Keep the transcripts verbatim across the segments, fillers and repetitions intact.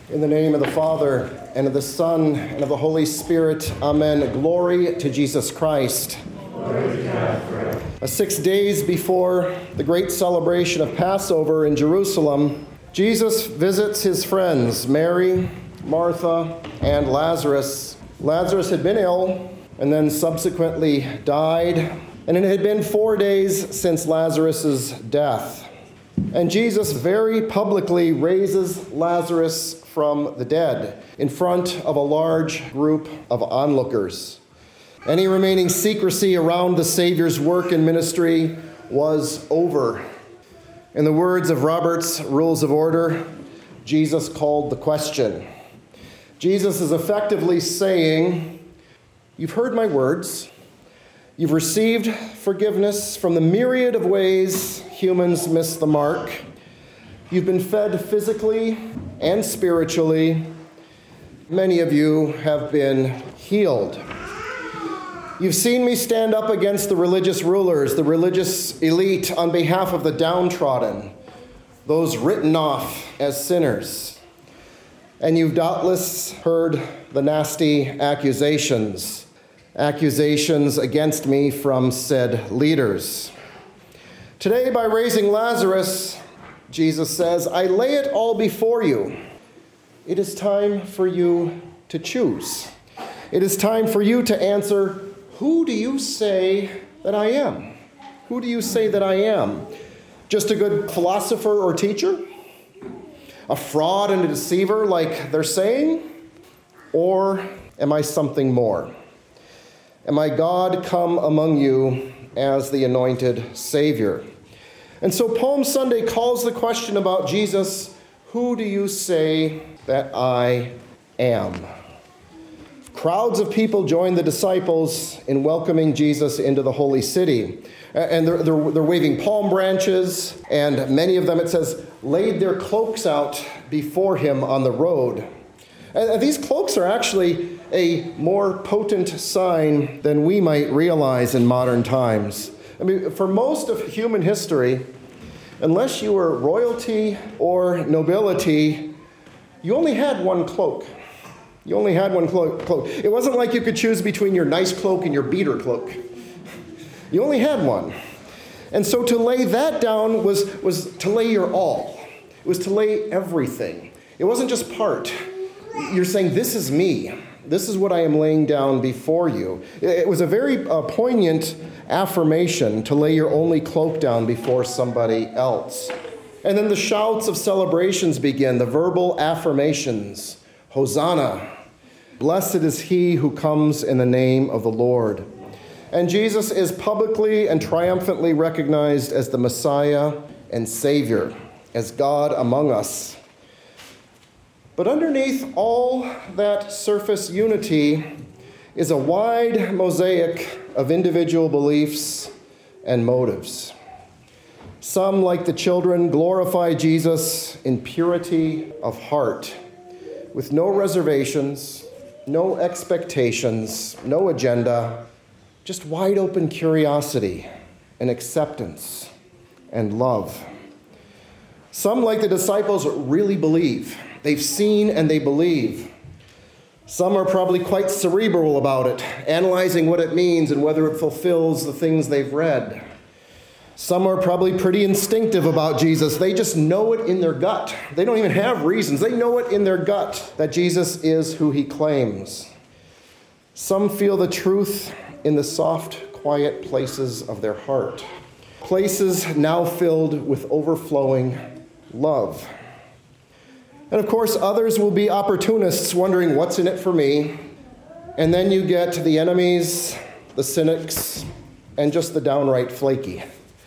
In the name of the Father, and of the Son, and of the Holy Spirit, amen. Glory to Jesus Christ. Glory to God forever. Six days before the great celebration of Passover in Jerusalem, Jesus visits his friends, Mary, Martha, and Lazarus. Lazarus had been ill and then subsequently died, and it had been four days since Lazarus' death. And Jesus very publicly raises Lazarus from the dead in front of a large group of onlookers. Any remaining secrecy around the Savior's work and ministry was over. In the words of Robert's Rules of Order, Jesus called the question. Jesus is effectively saying, you've heard my words. You've received forgiveness from the myriad of ways humans miss the mark. You've been fed physically and spiritually. Many of you have been healed. You've seen me stand up against the religious rulers, the religious elite on behalf of the downtrodden, those written off as sinners. And you've doubtless heard the nasty accusations, accusations against me from said leaders. Today, by raising Lazarus, Jesus says, I lay it all before you. It is time for you to choose. It is time for you to answer, who do you say that I am? Who do you say that I am? Just a good philosopher or teacher? A fraud and a deceiver like they're saying? Or am I something more? Am I God come among you as the anointed Savior? And so Palm Sunday calls the question about Jesus, who do you say that I am? Crowds of people join the disciples in welcoming Jesus into the holy city. And they're, they're, they're waving palm branches, and many of them, it says, laid their cloaks out before him on the road. And these cloaks are actually a more potent sign than we might realize in modern times. I mean, for most of human history, unless you were royalty or nobility, you only had one cloak. You only had one cloak. It wasn't like you could choose between your nice cloak and your beater cloak. You only had one. And so to lay that down was, was to lay your all. It was to lay everything. It wasn't just part. You're saying, this is me. This is what I am laying down before you. It was a very uh, poignant affirmation to lay your only cloak down before somebody else. And then the shouts of celebrations begin, the verbal affirmations. Hosanna. Blessed is he who comes in the name of the Lord. And Jesus is publicly and triumphantly recognized as the Messiah and Savior, as God among us. But underneath all that surface unity is a wide mosaic of individual beliefs and motives. Some, like the children, glorify Jesus in purity of heart, with no reservations, no expectations, no agenda, just wide open curiosity and acceptance and love. Some, like the disciples, really believe. They've seen and they believe. Some are probably quite cerebral about it, analyzing what it means and whether it fulfills the things they've read. Some are probably pretty instinctive about Jesus. They just know it in their gut. They don't even have reasons. They know it in their gut that Jesus is who he claims. Some feel the truth in the soft, quiet places of their heart. Places now filled with overflowing love. And of course, others will be opportunists wondering what's in it for me. And then you get the enemies, the cynics, and just the downright flaky.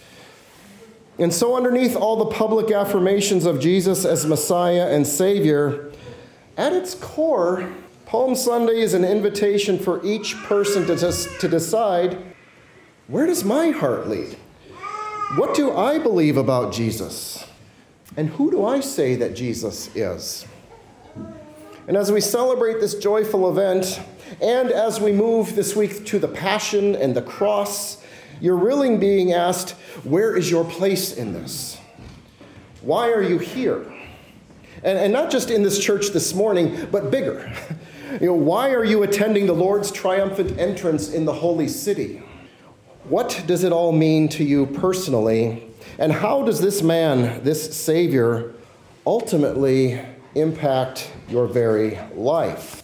And so underneath all the public affirmations of Jesus as Messiah and Savior, at its core, Palm Sunday is an invitation for each person to, just, to decide, where does my heart lead? What do I believe about Jesus? And who do I say that Jesus is? And as we celebrate this joyful event, and as we move this week to the Passion and the Cross, you're really being asked, where is your place in this? Why are you here? And, and not just in this church this morning, but bigger. You know, why are you attending the Lord's triumphant entrance in the holy city? What does it all mean to you personally? And how does this man, this Savior, ultimately impact your very life?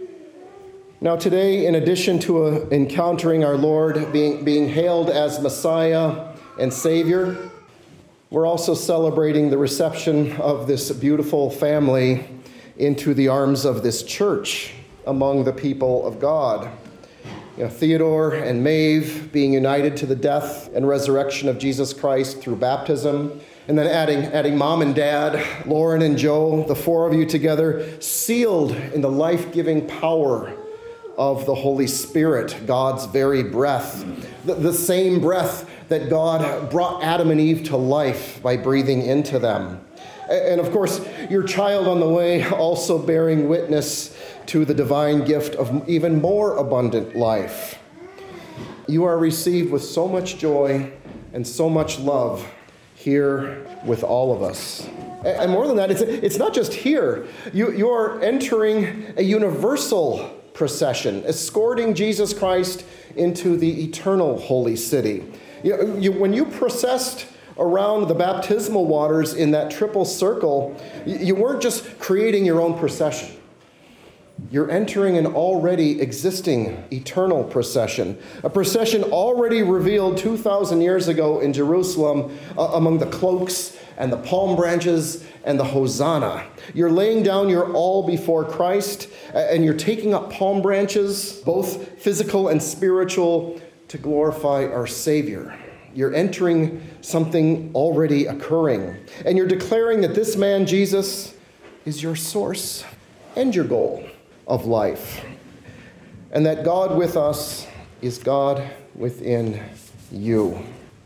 Now today, in addition to uh, encountering our Lord being, being hailed as Messiah and Savior, we're also celebrating the reception of this beautiful family into the arms of this church among the people of God. You know, Theodore and Maeve being united to the death and resurrection of Jesus Christ through baptism, and then adding, adding mom and dad, Lauren and Joe, the four of you together, sealed in the life-giving power of the Holy Spirit, God's very breath, the, the same breath that God brought Adam and Eve to life by breathing into them. And of course, your child on the way also bearing witness to the divine gift of even more abundant life. You are received with so much joy and so much love here with all of us. And more than that, it's, it's not just here. You, you are entering a universal procession, escorting Jesus Christ into the eternal holy city. You, you, when you processed around the baptismal waters in that triple circle, you, you weren't just creating your own procession. You're entering an already existing eternal procession, a procession already revealed two thousand years ago in Jerusalem uh, among the cloaks and the palm branches and the Hosanna. You're laying down your all before Christ, and you're taking up palm branches, both physical and spiritual, to glorify our Savior. You're entering something already occurring, and you're declaring that this man, Jesus, is your source and your goal of life, and that God with us is God within you.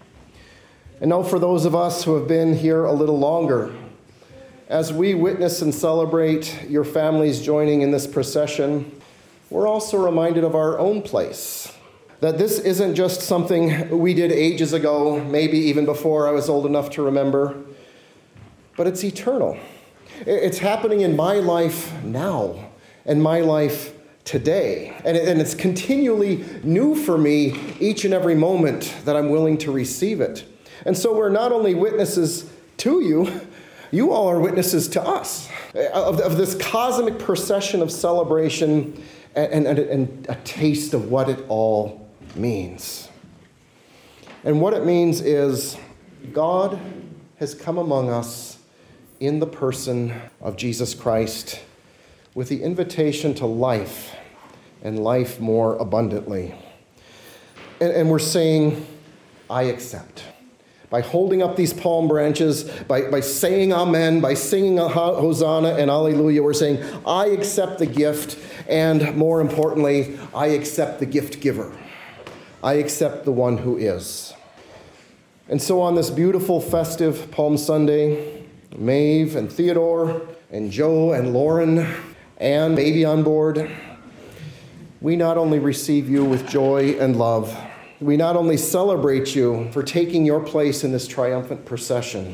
And now for those of us who have been here a little longer, as we witness and celebrate your families joining in this procession, we're also reminded of our own place. That this isn't just something we did ages ago, maybe even before I was old enough to remember, but it's eternal. It's happening in my life now and my life today. And it's continually new for me each and every moment that I'm willing to receive it. And so we're not only witnesses to you, you all are witnesses to us of, of this cosmic procession of celebration and, and, and a taste of what it all means. And what it means is God has come among us in the person of Jesus Christ with the invitation to life and life more abundantly. And, and we're saying, I accept. By holding up these palm branches, by, by saying amen, by singing a hosanna and alleluia, we're saying, I accept the gift, and more importantly, I accept the gift giver. I accept the one who is. And so on this beautiful festive Palm Sunday, Maeve and Theodore and Joe and Lauren and baby on board, we not only receive you with joy and love, we not only celebrate you for taking your place in this triumphant procession,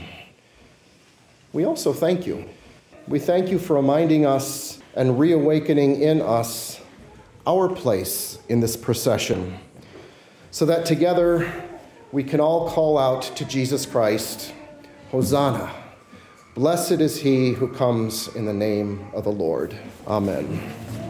we also thank you. We thank you for reminding us and reawakening in us our place in this procession, so that together we can all call out to Jesus Christ, Hosanna, blessed is he who comes in the name of the Lord. Amen.